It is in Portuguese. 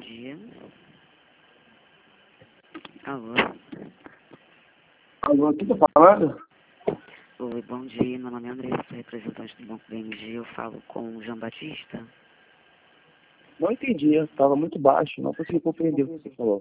dia. Alô? Alô, quem tá falando? Oi, bom dia. Meu nome é Andressa, representante do Banco BMG. Eu falo com o João Batista. Não entendi, estava muito baixo, não consegui compreender o que você falou.